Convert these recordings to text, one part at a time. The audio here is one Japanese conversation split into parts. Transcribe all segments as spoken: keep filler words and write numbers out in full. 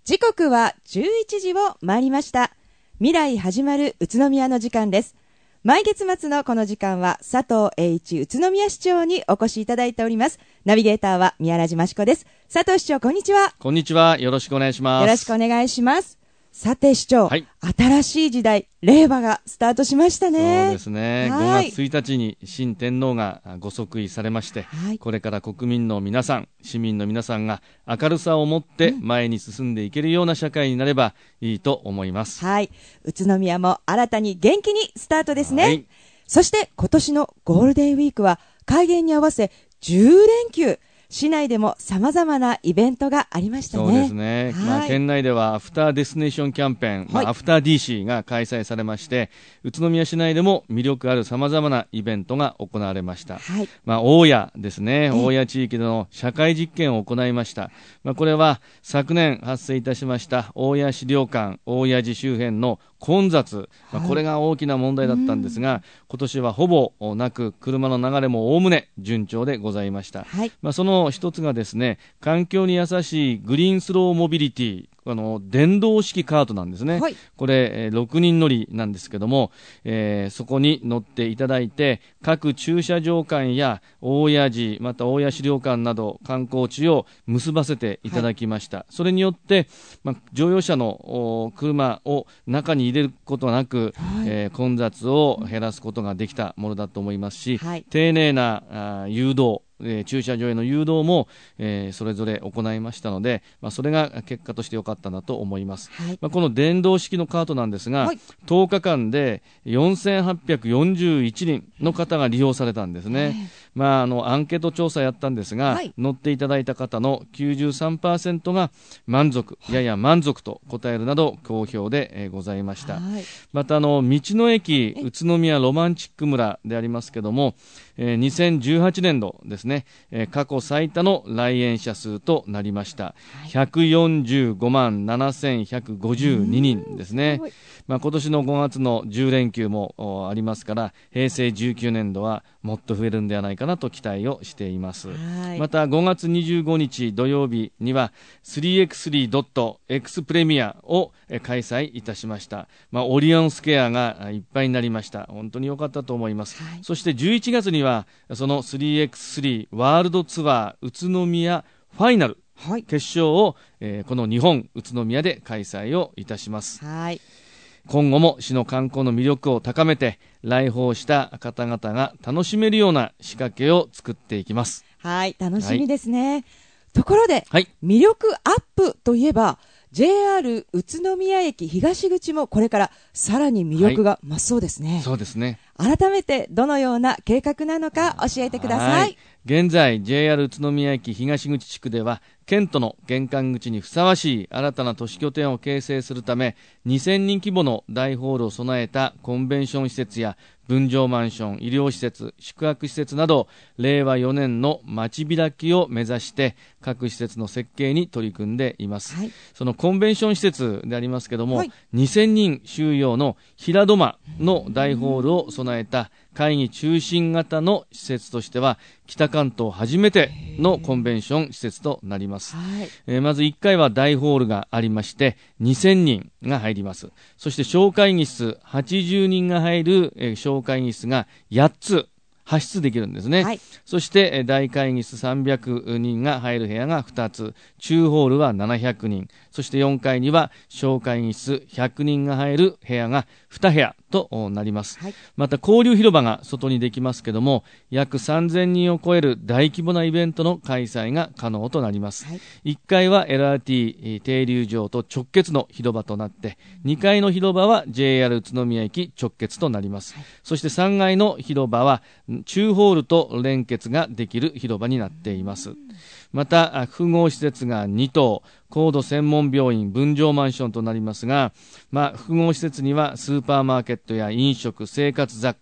時刻はじゅういちじを回りました。未来始まる宇都宮の時間です。毎月末のこの時間は佐藤栄一宇都宮市長にお越しいただいております。ナビゲーターは宮良島志子です。佐藤市長、こんにちは。 こんにちは。よろしくお願いします。 よろしくお願いします。さて市長、 はい、 新しい時代、令和がスタートしましたね。 そうですね。ごがつついたちに新天皇がご即位されまして、はい、これから国民の皆さん、市民の皆さんが明るさを持って前に進んでいけるような社会になればいいと思います。 はい、宇都宮も新たに元気にスタートですね。はい、そして今年のゴールデンウィークは開元に合わせじゅうれんきゅう、市内でも様々なイベントがありましたね。 そうですね。まあ、県内ではアフターデスティネーションキャンペーン、はい、まあ、アフター ディーシー が開催されまして、宇都宮市内でも魅力ある様々なイベントが行われました。はい、まあ、大谷ですね。大谷地域での社会実験を行いました。まあ、これは昨年発生いたしました大谷資料館、大谷寺周辺の混雑、まあ、これが大きな問題だったんですが、はい、今年はほぼなく車の流れもおおむね順調でございました。はい、まあ、その一つがですね、環境に優しいグリーンスローモビリティ、あの電動式カートなんですね。はい、これ、えー、ろくにん乗りなんですけども、えー、そこに乗っていただいて各駐車場間や大谷寺、また大谷資料館など観光地を結ばせていただきました。はい、それによって、まあ、乗用車の車を中に入れることなく、はい、えー、混雑を減らすことができたものだと思いますし、はい、丁寧なあ誘導、えー、駐車場への誘導も、えー、それぞれ行いましたので、まあ、それが結果として良かったなと思います。はい、まあ、この電動式のカートなんですが、はい、とおかかんでよんせんはっぴゃくよんじゅういちにんの方が利用されたんですね。はい、まあ、あのアンケート調査やったんですが、はい、乗っていただいた方の きゅうじゅうさんパーセント が満足、やや満足と答えるなど好評で、えー、ございました。はい、またあの道の駅宇都宮ロマンチック村でありますけども、えー、にせんじゅうはちねんどですね、えー、過去最多の来園者数となりました。はい、ひゃくよんじゅうごまんななせんひゃくごじゅうににんですね。まあ、今年のごがつのじゅうれんきゅうもありますから、平成じゅうきゅうねんどはもっと増えるんではないかなと期待をしています。はい、またごがつにじゅうごにち土曜日には スリーエックススリー X プレミアを開催いたしました。まあ、オリオンスケアがいっぱいになりました。本当に良かったと思います。はい、そしてじゅういちがつにはその スリーエックススリー ワールドツアー宇都宮ファイナル、はい、決勝を、えー、この日本宇都宮で開催をいたします。はい、今後も市の観光の魅力を高めて来訪した方々が楽しめるような仕掛けを作っていきます。 はい、楽しみですね。はい、ところで、はい、魅力アップといえば ジェイアール 宇都宮駅東口もこれからさらに魅力が増すそうですね。はい、 そうですね。 改めてどのような計画なのか教えてください。はい、 現在 ジェイアール 宇都宮駅東口地区では県都の玄関口にふさわしい新たな都市拠点を形成するためにせんにん規模の大ホールを備えたコンベンション施設や分譲マンション、医療施設、宿泊施設などれいわよねんの街開きを目指して各施設の設計に取り組んでいます。はい、そのコンベンション施設でありますけども、はい、にせんにん収容の平戸間の大ホールを備えた会議中心型の施設としては北関東初めてのコンベンション施設となります。はい、えー、まずいっかいは大ホールがありましてにせんにんが入ります。そして小会議室はちじゅうにんが入る、えー、小会議室がやっつ発出できるんですね。はい、そして大会議室さんびゃくにんが入る部屋がふたつ、中ホールはななひゃくにん、そしてよんかいには小会議室ひゃくにんが入る部屋がにへやとなります。はい、また交流広場が外にできますけども約さんぜんにんを超える大規模なイベントの開催が可能となります。はい、いっかいは エルアールティー 停留場と直結の広場となってにかいの広場は ジェイアール 宇都宮駅直結となります。はい、そしてさんがいの広場は中ホールと連結ができる広場になっています。また複合施設がにとう、高度専門病院、分譲マンションとなりますが、まあ、複合施設にはスーパーマーケットや飲食、生活雑貨、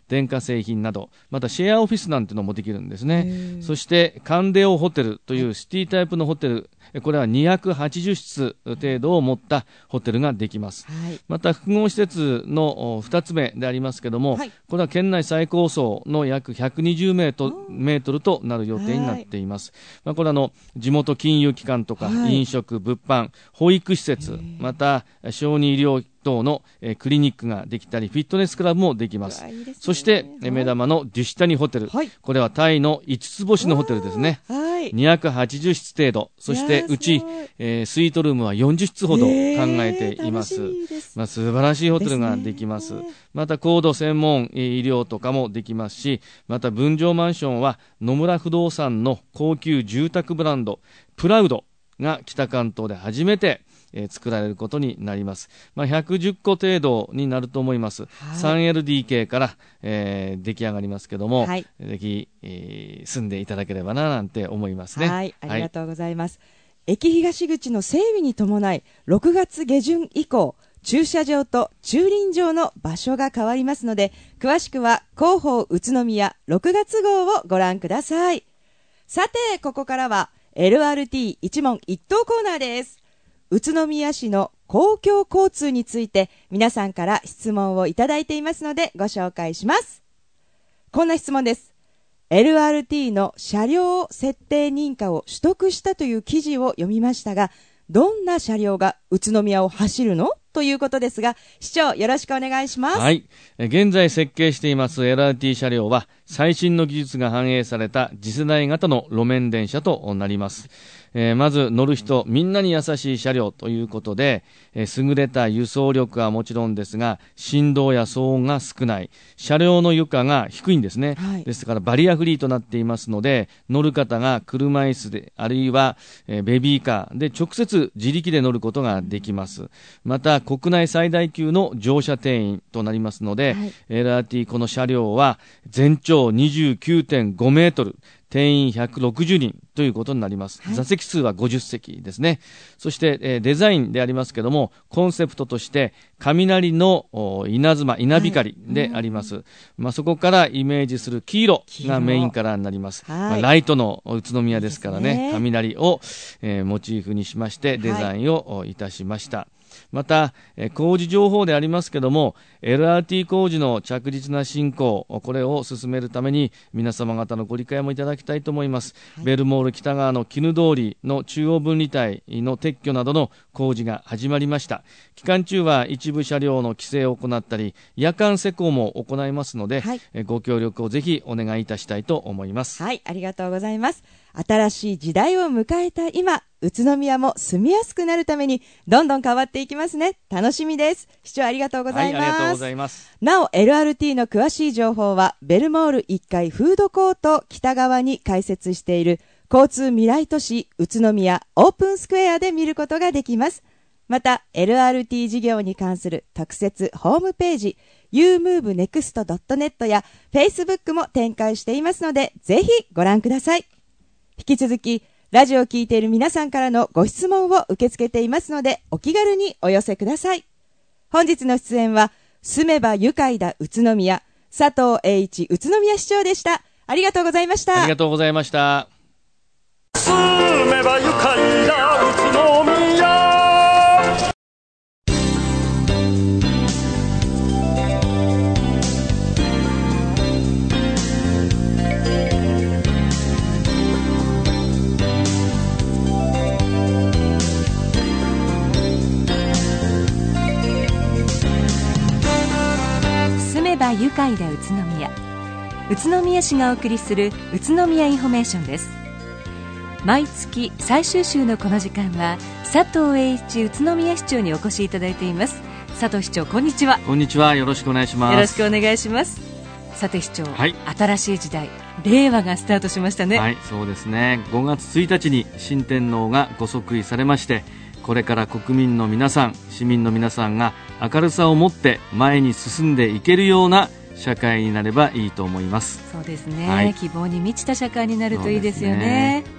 電化製品など、またシェアオフィスなんてのもできるんですね。そしてカンデオホテルというシティタイプのホテル、これはにひゃくはちじゅうしつ程度を持ったホテルができます、はい、また複合施設のふたつめでありますけども、はい、これは県内最高層の約ひゃくにじゅうメートルとなる予定になっています、はい、まあ、これはあの地元金融機関とか、はい、飲食、物販、保育施設、また小児医療等の、えー、クリニックができたり、フィットネスクラブもできます。いいですね。そして、はい、目玉のデュシタニホテル、はい、これはタイのいつつぼしのホテルですね、はい、にひゃくはちじゅうしつ程度、そしてうち、えー、スイートルームはよんじゅっしつほど考えています、えー、まあ、素晴らしいホテルができます。また高度専門医療とかもできますし、また分譲マンションは野村不動産の高級住宅ブランドプラウドが北関東で初めてえー、作られることになります。まあ、ひゃくじゅっこ程度になると思います。はい、スリーエルディーケー から、えー、出来上がりますけども、はい、ぜひ、えー、住んでいただければななんて思いますね。 はい、ありがとうございます。はい、駅東口の整備に伴い、ろくがつげじゅん以降、駐車場と駐輪場の場所が変わりますので、詳しくは広報宇都宮ろくがつ号をご覧ください。さて、ここからは エルアールティー 一問一答コーナーです。宇都宮市の公共交通について皆さんから質問をいただいていますのでご紹介します。こんな質問です。エルアールティー の車両設定認可を取得したという記事を読みましたが、どんな車両が宇都宮を走るのということですが、市長よろしくお願いします。 はい、現在設計しています エルアールティー 車両は最新の技術が反映された次世代型の路面電車となります。えー、まず乗る人みんなに優しい車両ということで、えー、優れた輸送力はもちろんですが、振動や騒音が少ない、車両の床が低いんですね、はい、ですからバリアフリーとなっていますので、乗る方が車椅子であるいは、えー、ベビーカーで直接自力で乗ることができます。また国内最大級の乗車定員となりますので、はい、エルアールティー この車両は全長 にじゅうきゅうてんごメートル、定員ひゃくろくじゅうにんということになります、はい、座席数はごじゅっせきですね。そして、えー、デザインでありますけども、コンセプトとして雷の稲妻、稲光であります、はい、まあ、そこからイメージする黄色がメインカラーになります、はい、まあ、ライトの宇都宮ですからね、いいですね、雷を、えー、モチーフにしましてデザインをいたしました、はい。また、えー、工事情報でありますけども、 エルアールティー 工事の着実な進行、これを進めるために皆様方のご理解もいただきたいと思います、はい、ベルモール北側の絹通りの中央分離帯の撤去などの工事が始まりました。期間中は一部車両の規制を行ったり夜間施工も行いますので、はい、えご協力をぜひお願いいたしたいと思います。 はい、ありがとうございます。新しい時代を迎えた今、宇都宮も住みやすくなるためにどんどん変わっていきますね。楽しみです。市長ありがとうございます。 はい、ありがとうございます。 なお エルアールティー の詳しい情報はベルモールいっかいフードコート北側に開設している交通未来都市宇都宮オープンスクエアで見ることができます。また エルアールティー 事業に関する特設ホームページ ユームーブネクストドットネット や Facebook も展開していますので、ぜひご覧ください。引き続きラジオを聞いている皆さんからのご質問を受け付けていますので、お気軽にお寄せください。本日の出演は住めば愉快だ宇都宮、佐藤栄一宇都宮市長でした。ありがとうございました。 ありがとうございました。 住めば愉快だ宇都宮。 愉快だ宇都宮、宇都宮市がお送りする宇都宮インフォメーションです。毎月最終週のこの時間は佐藤栄一宇都宮市長にお越しいただいています。佐藤市長、こんにちは。 こんにちは、よろしくお願いします。 よろしくお願いします。さて市長、はい、新しい時代令和がスタートしましたね。 はい、そうですね。ごがつついたちに新天皇がご即位されまして、これから国民の皆さん、市民の皆さんが明るさを持って前に進んでいけるような社会になればいいと思います。 そうですね、はい、希望に満ちた社会になるといいですよね。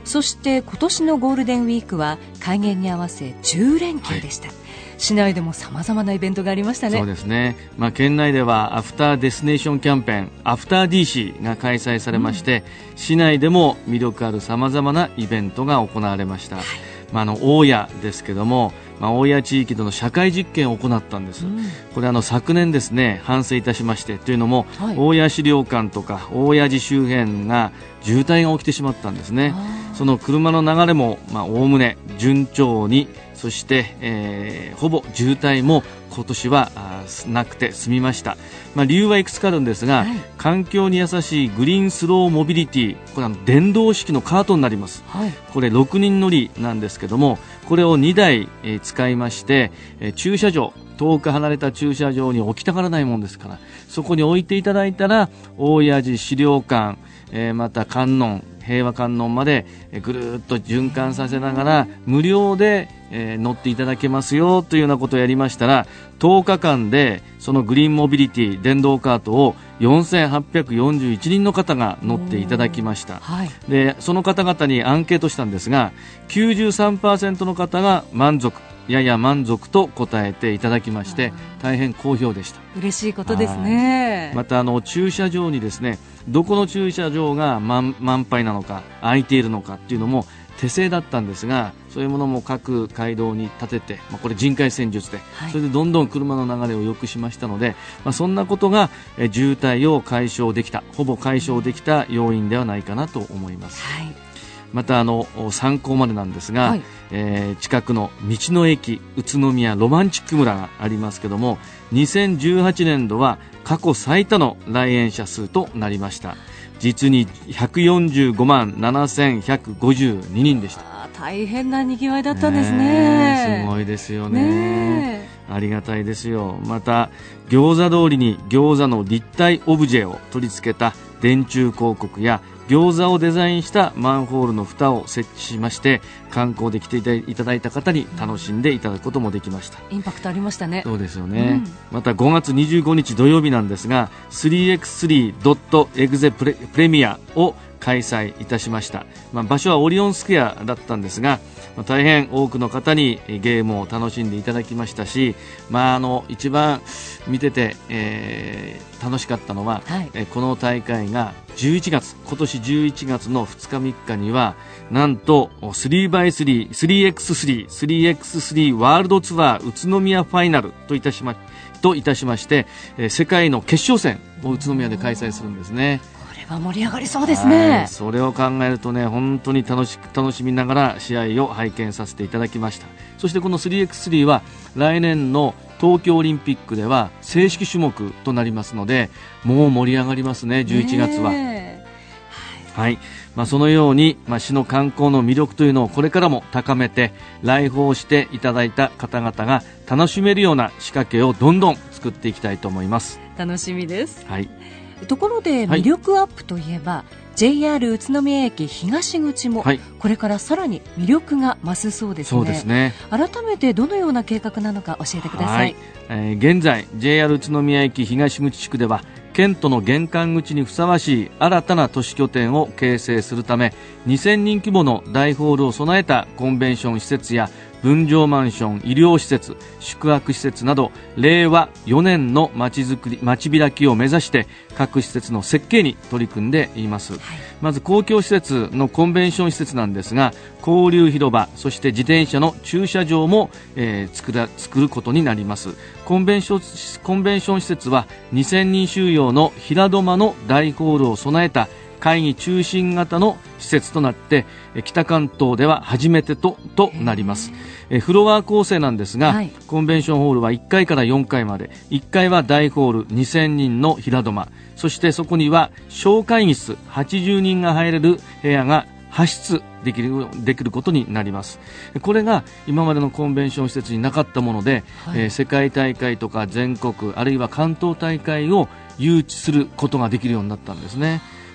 そして今年のゴールデンウィークは開園に合わせじゅう連休でした、はい、市内でもさまざまなイベントがありましたね。 そうですね、まあ、県内ではアフターディスティネーションキャンペーンアフター ディーシー が開催されまして、うん、市内でも魅力あるさまざまなイベントが行われました、はい。まあ、あの大谷ですけども、まあ、大谷地域での社会実験を行ったんです、うん、これあの昨年ですね反省いたしまして、というのも、はい、大谷資料館とか大谷寺周辺が渋滞が起きてしまったんですね。その車の流れもおおむね順調に、そして、えー、ほぼ渋滞も今年はなくて済みました。まあ、理由はいくつかあるんですが、はい、環境に優しいグリーンスローモビリティ、これは電動式のカートになります、はい、これろくにん乗りなんですけども、これをにだい、えー、使いまして、えー、駐車場遠く離れた駐車場に置きたがらないもんですから、そこに置いていただいたら大谷寺資料館、えー、また観音平和観音まで、えー、ぐるっと循環させながら無料で、えー、乗っていただけますよというようなことをやりましたら、とおかかんでそのグリーンモビリティ電動カートをよんせんはっぴゃくよんじゅういちにんの方が乗っていただきました、はい、でその方々にアンケートしたんですが きゅうじゅうさんパーセント の方が満足やや満足と答えていただきまして、大変好評でした。 嬉しいことですね。 またあの駐車場にですね、どこの駐車場が 満, 満杯なのか空いているのかっていうのも手製だったんですが、そういうものも各街道に立てて、まあ、これ人海戦術で、はい、それでどんどん車の流れを良くしましたので、まあ、そんなことがえ渋滞を解消できた、ほぼ解消できた要因ではないかなと思います、はい。またあの参考までなんですが、はい、えー、近くの道の駅宇都宮ロマンチック村がありますけども、にせんじゅうはちねんどは過去最多の来園者数となりました。実にひゃくよんじゅうごまんななせんひゃくごじゅうににんでした。 大変なにぎわいだったんですね。 すごいですよ ね, ねありがたいですよ。また餃子通りに餃子の立体オブジェを取り付けた電柱広告や餃子をデザインしたマンホールの蓋を設置しまして、観光で来ていただいた方に楽しんでいただくこともできました。 インパクトありましたね。 そうですよね、うん、またごがつにじゅうごにち土曜日なんですが スリーエックススリードットエグゼプレプレミアを開催いたしました、まあ、場所はオリオンスクエアだったんですが、まあ、大変多くの方にゲームを楽しんでいただきましたし、まあ、あの一番見てて、えー、楽しかったのは、はい、えこの大会がじゅういちがつ、今年じゅういちがつのふつかみっかにはなんと スリーバイスリー、スリーエックススリー、スリーエックススリー ワールドツアー宇都宮ファイナルといたしまといたしまして、えー、世界の決勝戦を宇都宮で開催するんですね。 盛り上がりそうですね。 それを考えるとね、本当に楽し楽しみながら試合を拝見させていただきました。そしてこの スリーエックススリー は来年の東京オリンピックでは正式種目となりますので、もう盛り上がりますね、じゅういちがつは、ね、はい、まあ、そのように、まあ、市の観光の魅力というのをこれからも高めて、来訪していただいた方々が楽しめるような仕掛けをどんどん作っていきたいと思います。 楽しみです、 はい。 ところで魅力アップといえば、はい、ジェイアール 宇都宮駅東口もこれからさらに魅力が増すそうですね。 そうですね。 改めてどのような計画なのか教えてください。 はい、えー、現在 ジェイアール 宇都宮駅東口地区では県都の玄関口にふさわしい新たな都市拠点を形成するため、にせんにん規模の大ホールを備えたコンベンション施設や分譲マンション、医療施設、宿泊施設などれいわよねんのまちづくり、まち開きを目指して各施設の設計に取り組んでいます、はい。まず公共施設のコンベンション施設なんですが、交流広場、そして自転車の駐車場も、えー、作ら、作ることになります。コンベンション、コンベンション施設はにせんにん収容の平土間の大ホールを備えた会議中心型の施設となって北関東では初めて と, となります。えフロア構成なんですが、はい、コンベンションホールはいっかいからよんかいまで、いっかいは大ホールにせんにんの平土間、そしてそこには小会議室はちじゅうにんが入れる部屋がはっ室できる、できることになります。これが今までのコンベンション施設になかったもので、はい、えー、世界大会とか全国あるいは関東大会を誘致することができるようになったんですね。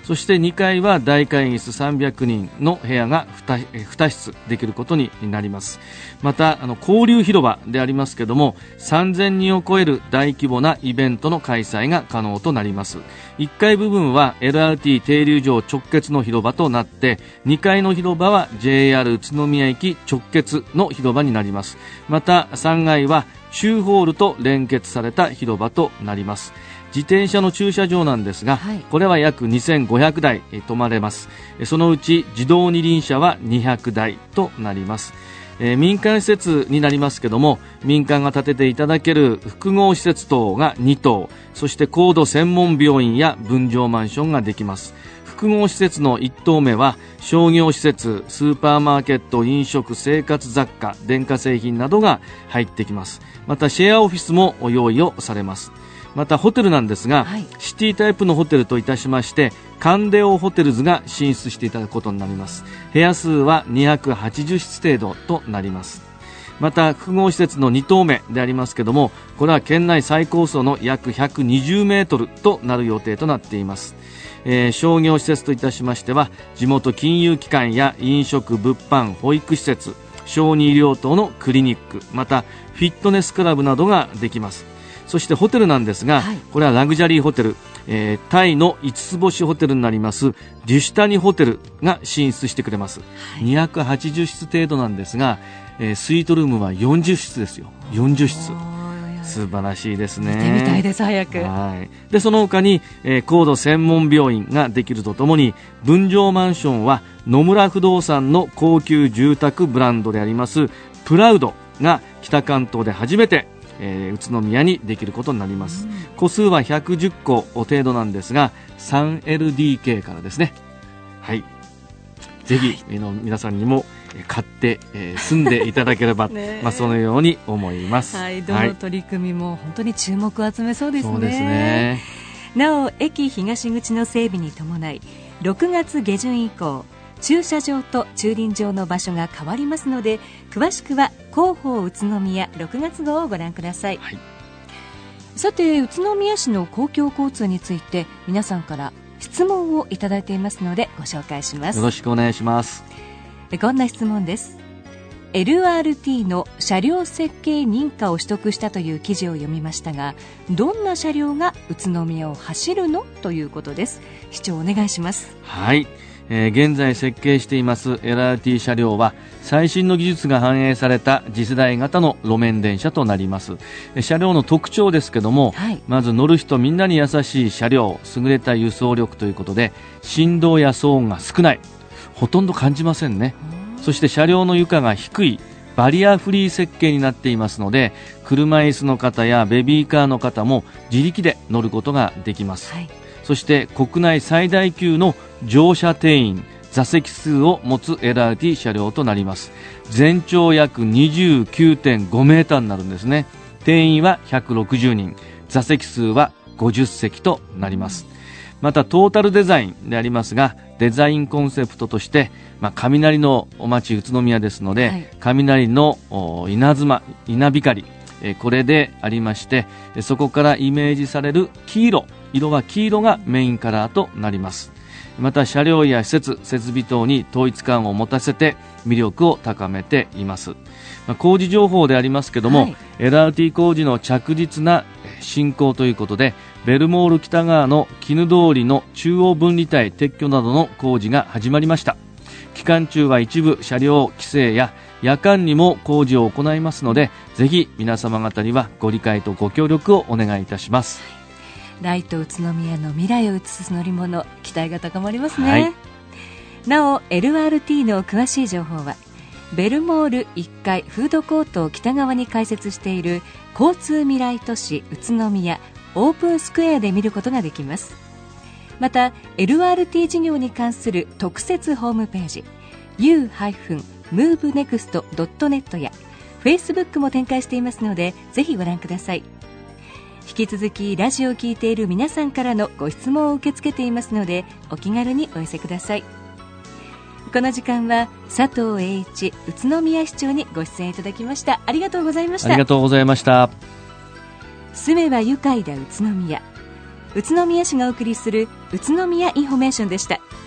そしてにかいは大会議室さんびゃくにんの部屋が に, に室できることになります。またあの交流広場でありますけども、さんぜんにんを超える大規模なイベントの開催が可能となります。いっかい部分は エルアールティー 停留場直結の広場となって、にかいの広場は ジェイアール 宇都宮駅直結の広場になります。またさんがいは中ホールと連結された広場となります。自転車の駐車場なんですが、はい、これは約にせんごひゃくだい止まれます。そのうち自動二輪車はにひゃくだいとなります。えー、民間施設になりますけども、民間が建てていただける複合施設等がに棟、そして高度専門病院や分譲マンションができます。複合施設のいち棟目は商業施設、スーパーマーケット、飲食、生活雑貨、電化製品などが入ってきます。またシェアオフィスも用意をされます。またホテルなんですが、はい、シティタイプのホテルといたしましてカンデオホテルズが進出していただくことになります。部屋数はにひゃくはちじゅう室程度となります。また複合施設のに棟目でありますけども、これは県内最高層の約ひゃくにじゅうメートルとなる予定となっています。えー、商業施設といたしましては地元金融機関や飲食、物販、保育施設、小児医療等のクリニック、またフィットネスクラブなどができます。そしてホテルなんですが、はい、これはラグジュアリーホテル、えー、タイのいつつ星ホテルになりますデュシュタニホテルが進出してくれます。はい、にひゃくはちじゅう室程度なんですが、えー、スイートルームはよんじゅう室ですよ。よんじゅう室、素晴らしいですね。 見てみたいです、早く。 はい。でその他に、えー、高度専門病院ができるとともに、分譲マンションは野村不動産の高級住宅ブランドでありますプラウドが北関東で初めてえー、宇都宮にできることになります。うん、戸数はひゃくじゅっこ程度なんですが スリーエルディーケー からですね。はい、ぜひ、はい、の皆さんにも買って、えー、住んでいただければ、まあ、そのように思います。 はい、どの取り組みも本当に注目を集めそうですね。 そうですね。 なお駅東口の整備に伴いろくがつ下旬以降駐車場と駐輪場の場所が変わりますので、詳しくは広報宇都宮ろくがつ号をご覧ください。はい、さて宇都宮市の公共交通について皆さんから質問をいただいていますのでご紹介します。 よろしくお願いします。 こんな質問です。 エルアールティー の車両設計認可を取得したという記事を読みましたが、どんな車両が宇都宮を走るのということです。市長お願いします。 はい、えー、現在設計しています エルアールティー 車両は最新の技術が反映された次世代型の路面電車となります。車両の特徴ですけども、はい、まず乗る人みんなに優しい車両、優れた輸送力ということで振動や騒音が少ない、ほとんど感じませんね。そして車両の床が低いバリアフリー設計になっていますので、車椅子の方やベビーカーの方も自力で乗ることができます。はい、そして国内最大級の乗車定員、座席数を持つ エルアールティー 車両となります。全長約 にじゅうきゅうてんごメーターになるんですね。定員はひゃくろくじゅうにん、座席数はごじゅっせきとなります。またトータルデザインでありますが、デザインコンセプトとして、まあ、雷のお町宇都宮ですので、はい、雷の稲妻、稲光、えこれでありまして、そこからイメージされる黄色、色は黄色がメインカラーとなります。また車両や施設、設備等に統一感を持たせて魅力を高めています。まあ、工事情報でありますけども、はい、エルアールティー 工事の着実な進行ということで、ベルモール北側の絹通りの中央分離帯撤去などの工事が始まりました。期間中は一部車両規制や夜間にも工事を行いますので、ぜひ皆様方にはご理解とご協力をお願いいたします。 ライト宇都宮の未来を映す乗り物、期待が高まりますね。はい、なお エルアールティー の詳しい情報はベルモールいっかいフードコートを北側に開設している交通未来都市宇都宮オープンスクエアで見ることができます。また エルアールティー 事業に関する特設ホームページ ユームーブネクストドットネット や Facebook も展開していますので、ぜひご覧ください。引き続きラジオを聞いている皆さんからのご質問を受け付けていますので、お気軽にお寄せください。この時間は佐藤栄一宇都宮市長にご出演いただきました。ありがとうございました。 ありがとうございました。 住めば愉快だ宇都宮。 宇都宮市がお送りする宇都宮インフォメーションでした。